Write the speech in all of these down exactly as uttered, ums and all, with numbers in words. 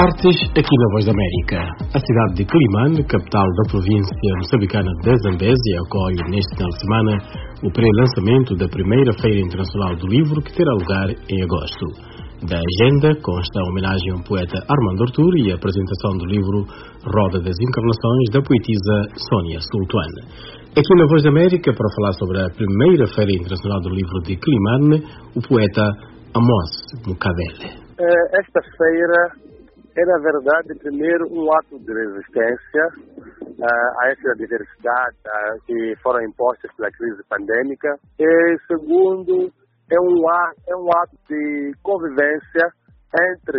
Artes aqui na Voz da América. A cidade de Quelimane, capital da província moçambicana da Zambésia, acolhe neste final de semana o pré-lançamento da primeira Feira Internacional do Livro, que terá lugar em agosto. Da agenda consta a homenagem ao poeta Armando Artur e a apresentação do livro Roda das Encarnações da poetisa Sônia Sultuane. Aqui na Voz da América, para falar sobre a primeira Feira Internacional do Livro de Quelimane, o poeta Amos Mukavele. Esta feira é, na verdade, primeiro um ato de resistência uh, a essa diversidade uh, que foram impostas pela crise pandêmica. E, segundo, é um, ato, é um ato de convivência entre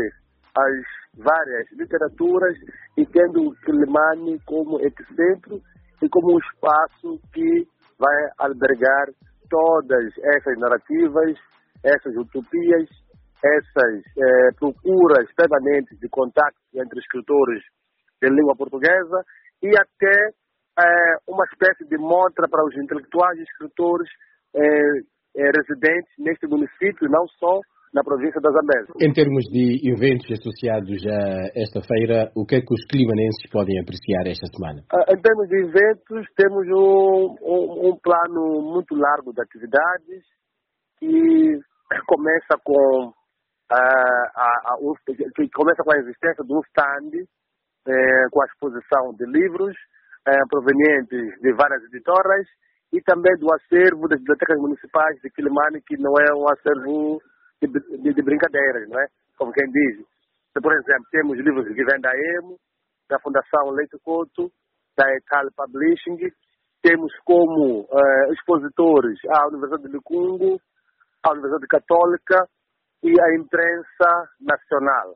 as várias literaturas e tendo o Quelimane como epicentro e como um espaço que vai albergar todas essas narrativas, essas utopias, essas eh, procuras permanentes de contato entre escritores de língua portuguesa e até eh, uma espécie de montra para os intelectuais e escritores eh, eh, residentes neste município, não só na província da Zambésia. Em termos de eventos associados a esta feira, o que é que os quilimanenses podem apreciar esta semana? Uh, em termos de eventos, temos um, um, um plano muito largo de atividades que começa com Uh, a, a, um, que começa com a existência de um stand eh, com a exposição de livros eh, provenientes de várias editoras e também do acervo das bibliotecas municipais de Quelimane, que não é um acervo de, de, de brincadeiras, não é? Como quem diz. Então, por exemplo, temos livros que vêm da E M O, da Fundação Leite Couto, da Ecal Publishing, temos como eh, expositores a Universidade de Licungo, a Universidade Católica e a imprensa nacional.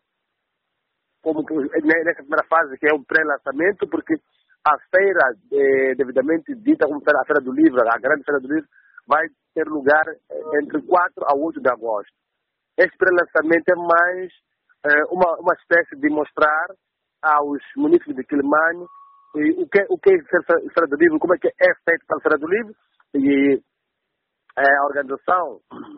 Como nessa primeira fase, que é o pré-lançamento, porque a feira, eh, devidamente dita como a Feira do Livro, a grande Feira do Livro, vai ter lugar entre quatro a oito de agosto. Este pré-lançamento é mais eh, uma, uma espécie de mostrar aos munícipes de Quelimane eh, o que, o que é a Feira do Livro, como é que é feito para a Feira do Livro, e eh, a organização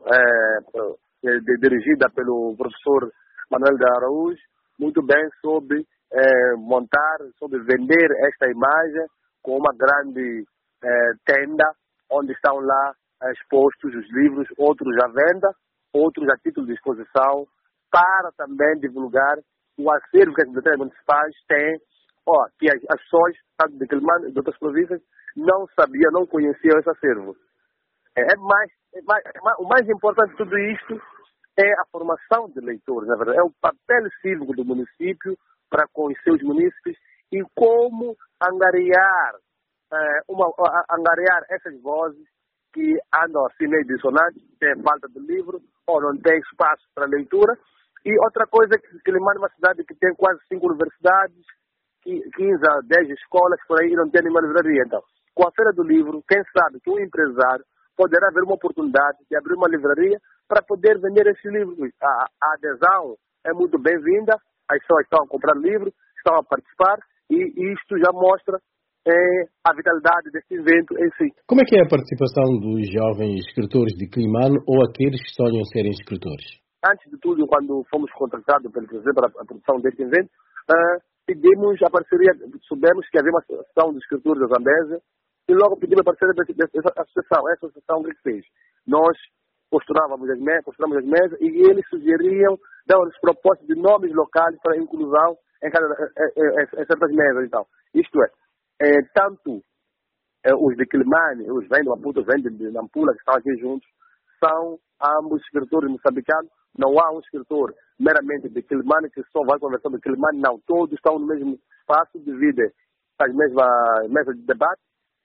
eh, dirigida pelo professor Manuel de Araújo, muito bem soube eh, montar, soube vender esta imagem com uma grande eh, tenda, onde estão lá expostos os livros, outros à venda, outros a título de exposição, para também divulgar o acervo que as bibliotecas municipais têm, ó, que as, as pessoas, tanto de Quelimane e de outras províncias, não sabiam, não conheciam esse acervo. É mais, é mais, é mais, o mais importante de tudo isto é a formação de leitores, na verdade, é o papel cívico do município para com os seus munícipes e como angariar, é, uma, angariar essas vozes que andam assim meio dissonantes, têm falta de livro ou não têm espaço para leitura. E outra coisa, que Quelimane é uma cidade que tem quase cinco universidades, quinze a dez escolas por aí, e não tem nenhuma livraria. Então, com a Feira do Livro, quem sabe que um empresário poderá haver uma oportunidade de abrir uma livraria para poder vender esses livros. A, a adesão é muito bem-vinda, as pessoas estão a comprar livros, estão a participar, e, e isto já mostra é, a vitalidade deste evento em si. Como é que é a participação dos jovens escritores de Quelimane ou aqueles que sonham serem escritores? Antes de tudo, quando fomos contratados pelo presidente para a produção deste evento, uh, pedimos a parceria, soubemos que havia uma associação de escritores da Zambésia, e logo pedimos a parceria dessa associação. Essa associação, o que fez? Nós posturávamos as mesas, posturávamos as mesas e eles sugeriam, davam-nos propostas de nomes locais para inclusão em, cada, em, em, em certas mesas. Então, isto é, é tanto é, os de Quelimane, os vêm de Maputo, os vêm de, de Nampula, que estão aqui juntos, são ambos escritores moçambicanos. Não há um escritor meramente de Quelimane que só vai conversar de Quelimane, não. Todos estão no mesmo espaço, dividem as mesmas mesas de debate.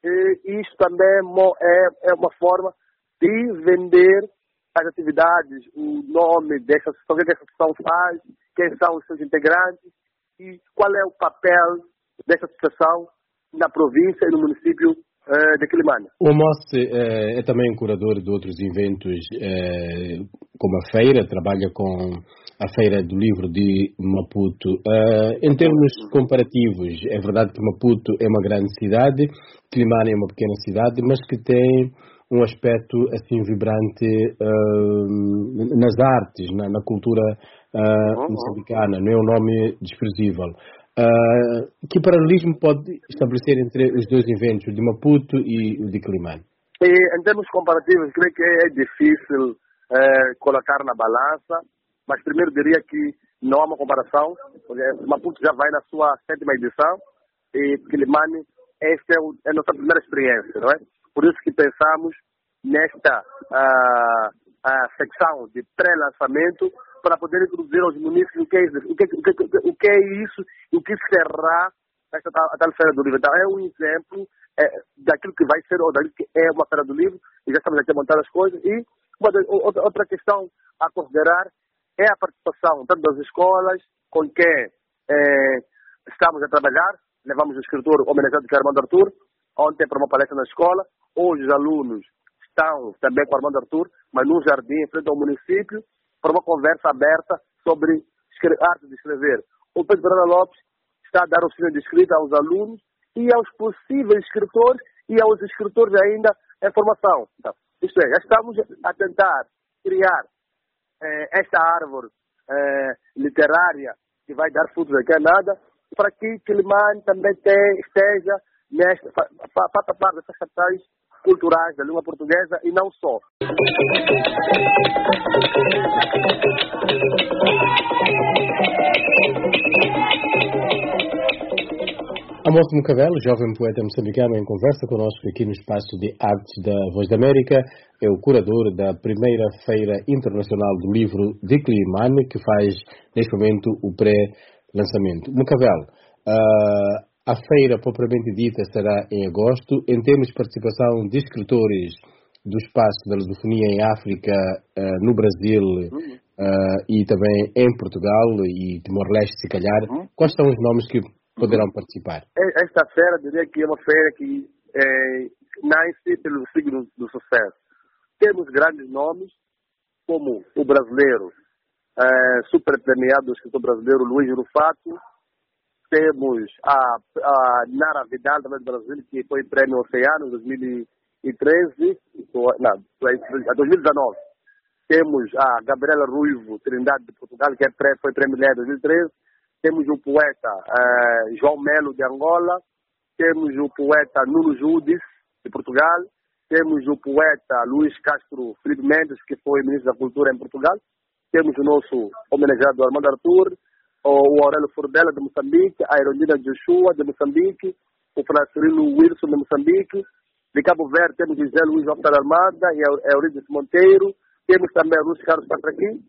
E isto também é, é uma forma de vender as atividades, o nome dessa associação, o que essa associação faz, quem são os seus integrantes e qual é o papel dessa associação na província e no município uh, de Quilimane. O Amos é, é também curador de outros eventos, é, como a feira, trabalha com a Feira do Livro de Maputo. Uh, em termos comparativos, é verdade que Maputo é uma grande cidade, Quilimane é uma pequena cidade, mas que tem um aspecto assim vibrante uh, nas artes, na, na cultura uh, moçambicana, não é um nome desprezível. Uh, que paralelismo pode estabelecer entre os dois eventos, o de Maputo e o de Quilimane? E, em termos comparativos, creio que é difícil uh, colocar na balança, mas primeiro diria que não há uma comparação, porque Maputo já vai na sua sétima edição e Quilimane, esta é, o, é a nossa primeira experiência, não é? Por isso que pensamos nesta uh, uh, secção de pré-lançamento para poder introduzir aos munícipes o que é isso, o que, o que, o que é isso e o que será esta tal, a tal Feira do Livro. Então, é um exemplo é, daquilo que vai ser ou daquilo que é uma Feira do Livro, e já estamos aqui a montar as coisas. E uma, outra, outra questão a considerar é a participação tanto das escolas com quem é, estamos a trabalhar. Levamos o escritor homenageado que é Armando Artur, ontem para uma palestra na escola. Hoje os alunos estão também com Armando Artur, mas num jardim em frente ao município, para uma conversa aberta sobre arte de escrever. O Pedro Pereira Lopes está a dar oficina de escrita aos alunos e aos possíveis escritores e aos escritores ainda em formação. Então, isto é, já estamos a tentar criar eh, esta árvore eh, literária que vai dar frutos daqui a nada, para que Quilimane também te, esteja nesta, faça parte dessas capitais culturais da língua portuguesa e não só. Amos Mucavelo, jovem poeta moçambicano, em conversa conosco aqui no espaço de artes da Voz da América, é o curador da primeira Feira Internacional do Livro de Quilimane, que faz neste momento o pré-lançamento. Mucavelo, uh, a feira propriamente dita será em agosto. Em termos de participação de escritores do espaço da lusofonia em África, uh, no Brasil uh, e também em Portugal e Timor-Leste, se calhar, quais são os nomes que poderão participar? Esta feira, diria que é uma feira que é, nasce pelo signo do sucesso. Temos grandes nomes, como o brasileiro, é, super premiado, o escritor brasileiro Luiz Rufato. Temos a, a Nara Vidal, também do Brasil, que foi prêmio Oceano em dois mil e treze, não, dois mil e dezenove. Temos a Gabriela Ruivo Trindade de Portugal, que é pré, foi prêmio Mulher em dois mil e treze. Temos o poeta eh, João Melo de Angola. Temos o poeta Nuno Judes de Portugal. Temos o poeta Luís Castro Felipe Mendes, que foi ministro da Cultura em Portugal. Temos o nosso homenageado Armando Artur, o Aurélio Furdela de Moçambique, a Erondina Joshua de Moçambique, o Francisco Wilson de Moçambique. De Cabo Verde temos José Luís Optar Armada e Eurídice Monteiro. Temos também o Luís Carlos Patraqui.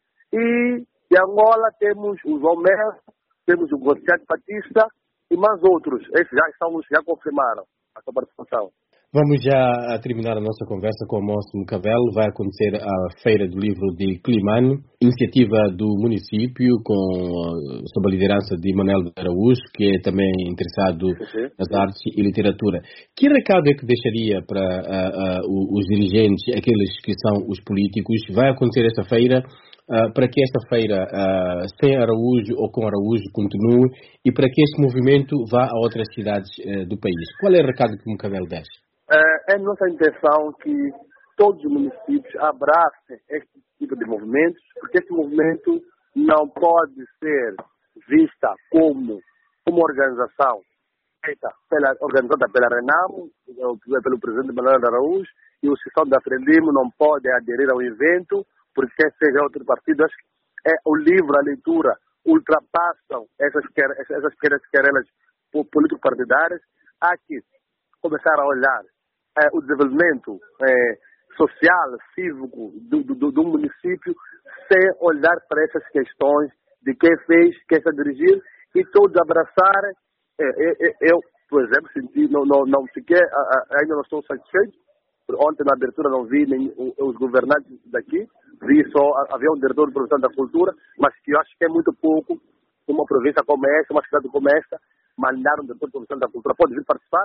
E de Angola temos o João Melo, temos o Gonçalo Batista e mais outros. Esses já, estão, já confirmaram a sua participação. Vamos já a terminar a nossa conversa com o Amos Mucavelo. Vai acontecer a Feira do Livro de Quilimane, iniciativa do município, com, sob a liderança de Manuel Araújo, que é também interessado sim, nas artes e literatura. Que recado é que deixaria para uh, uh, os dirigentes, aqueles que são os políticos? Vai acontecer esta feira uh, para que esta feira, uh, sem Araújo ou com Araújo, continue e para que este movimento vá a outras cidades uh, do país? Qual é o recado que o Mucavelo deixa? É nossa intenção que todos os municípios abracem este tipo de movimentos, porque este movimento não pode ser vista como uma organização feita pela, organizada pela Renamo, pelo presidente Manuel Araújo, e os que são da Frelimo não podem aderir ao evento, porque quer seja outro partido. Acho que é, o livro, a leitura, ultrapassam essas, essas pequenas querelas político-partidárias. Há que começar a olhar É, o desenvolvimento é, social, cívico do, do, do município, sem olhar para essas questões de quem fez, quem está a dirigir, e todos abraçarem. É, é, eu, por exemplo, senti, não, não, não fiquei, ainda não estou satisfeito. Ontem na abertura não vi nem os governantes daqui, vi só, havia um diretor de produção da cultura, mas que eu acho que é muito pouco uma província como essa, uma cidade como esta, mandar um diretor de produção da cultura. Pode vir participar,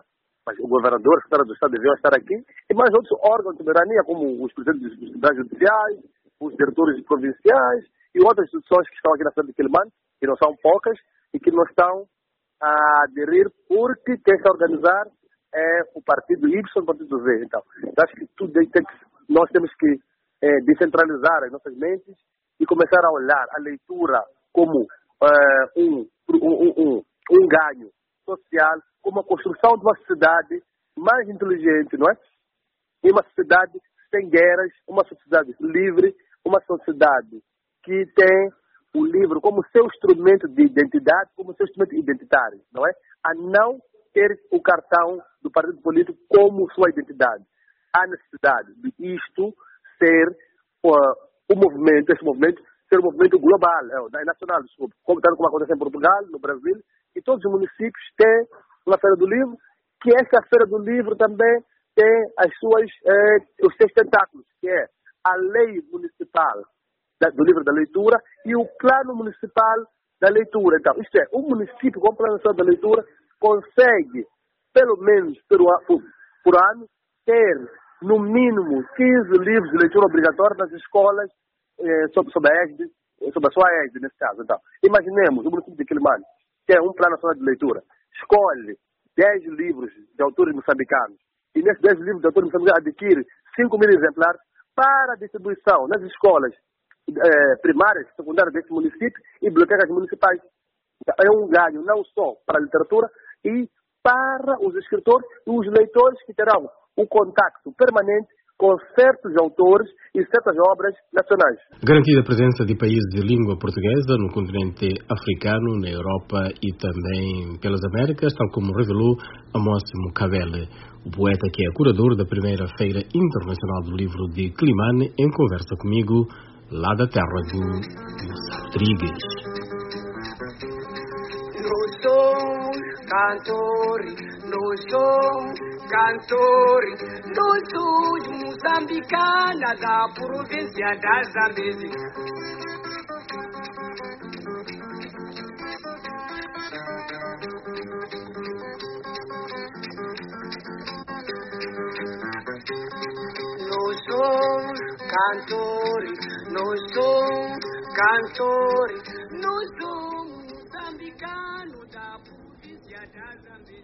mas o governador, o secretário do Estado deviam estar aqui, e mais outros órgãos de soberania, como os presidentes dos tribunais judiciais, os diretores provinciais e outras instituições que estão aqui na cidade de Quelimane, que não são poucas, e que não estão a aderir porque quem está a organizar é o partido Y e o partido Z. Então, eu acho que tudo tem que, nós temos que é, descentralizar as nossas mentes e começar a olhar a leitura como é, um, um, um, um ganho social, como a construção de uma sociedade mais inteligente, não é? E uma sociedade sem guerras, uma sociedade livre, uma sociedade que tem o livro como seu instrumento de identidade, como seu instrumento identitário, não é? A não ter o cartão do partido político como sua identidade. Há necessidade de isto ser uh, o movimento, esse movimento, ser um movimento global, é, nacional, desculpa, como, tanto como acontece em Portugal, no Brasil, e todos os municípios têm uma Feira do Livro, que essa Feira do Livro também tem as suas, eh, os seus tentáculos, que é a lei municipal da, do livro da leitura e o plano municipal da leitura. Então, isto é, o município com o plano municipal da leitura consegue, pelo menos por, por, por ano, ter no mínimo quinze livros de leitura obrigatória nas escolas eh, sob, sob a égide, sob a sua égide, nesse caso. Então, imaginemos o município de Quelimane, que é um plano nacional de leitura, escolhe dez livros de autores moçambicanos e nesses dez livros de autores moçambicanos adquire cinco mil exemplares para distribuição nas escolas eh, primárias, secundárias desse município e bibliotecas municipais. É um ganho não só para a literatura e para os escritores e os leitores que terão um contacto permanente com certos autores e certas obras nacionais. Garantida a presença de países de língua portuguesa no continente africano, na Europa e também pelas Américas, tal como revelou Amos Mukabele, o poeta que é curador da primeira Feira Internacional do Livro de Quelimane, em conversa comigo, lá da terra do Moçá Rodrigues. Nós somos cantores, nós somos cantores, nós somos moçambicanas da província da Zambésia. Nós somos cantores, nós somos cantores.